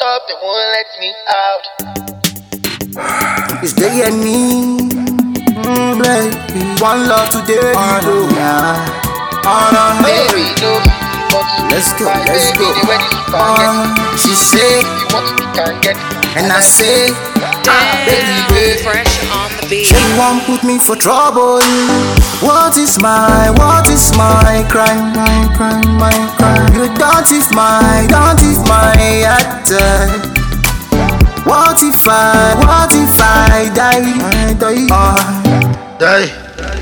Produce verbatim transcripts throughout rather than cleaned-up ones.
up, they won't let me out. It's day and me, mm, baby. One love today, oh, no. Yeah. Oh, no, no. Baby, no, but let's go, my let's baby, go. the way this Oh, she say, if you want it, you can get it. and I say, ah, baby, baby. Fresh on the beat. She won't put me for trouble. What is my, what is my crime, my crime, my crime? You don't if my, don't if my heart. What if I, what if I die, I die, uh, die.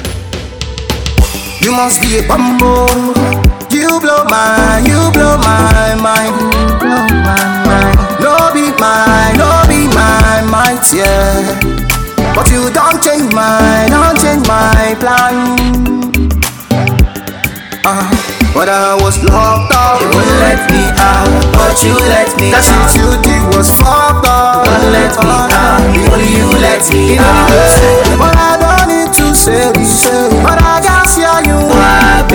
You must be a bumbo. You blow my, you blow my mind, you blow my mind. No be my, no be my might, yeah. But you don't change my, don't change my plan. Uh, but I was locked up. You wouldn't let me out, but you let me out. That shit you did was fucked up. You wouldn't let me out, only you let me out. But I don't need to say this, but I can see how you are,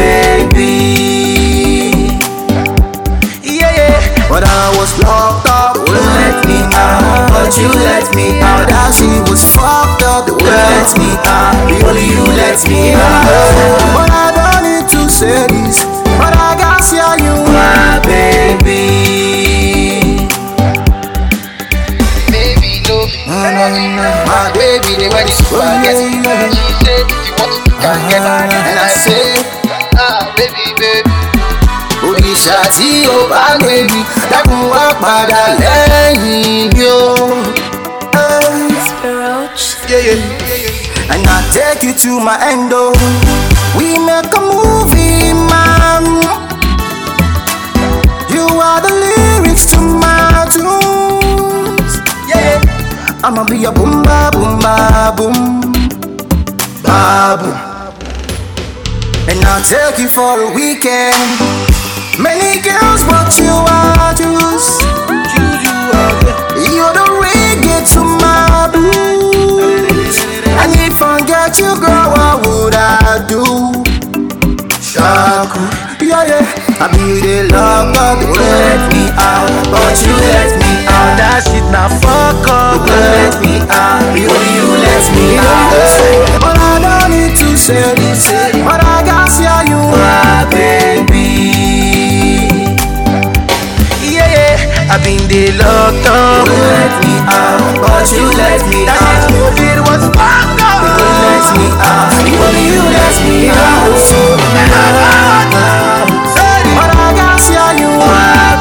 baby. Yeah, yeah. But I was locked up. You wouldn't let me out, but you let me out. That shit was fucked up. You wouldn't let me out, only you let me out. But I don't need to say this, but I can see how you are, baby. Baby, no, my baby, the way this spaghetti. She said, if you want it, you can get it. And I say, ah, baby, baby. Òrìṣà tí ó bá gbé mi, dákun wá padà lẹ́yìn mi o. Yeah, yeah. And I take you to my end, oh. We make a movie, man. You are the lyrics to my tunes. Yeah, yeah. I'ma be a boom, ba, boom, ba, boom, ba, boom. And I'll take you for a weekend. Many girls, but you are juice. You're the reggae to my blues. And if I get you, girl, what would I do? Shaku, yeah, yeah. I be the love, but you let me out, but you let me out. That shit now fuck up. You let me out, only you let me out. But I don't need to say this, but I can see how you are, baby. Yeah, yeah. I been the locked up. You let me out, but you let me out. That shit you did was fuck up. You let me out, only you let me out. But I can see how you are,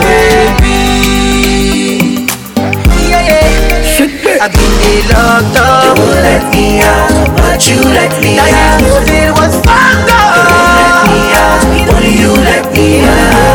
baby. Yeah, yeah. I been the locked up. You let me out, but you let me out. That shit you did was fuck up. You let me out, only you let me out.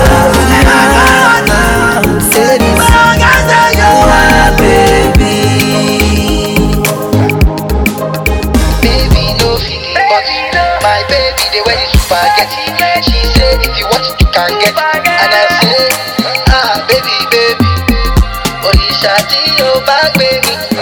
My baby, the way this spaghetti. She said, if you want it, you can get it. And I said, ah, baby, baby. Òrìṣà tí ó bá gbé mi.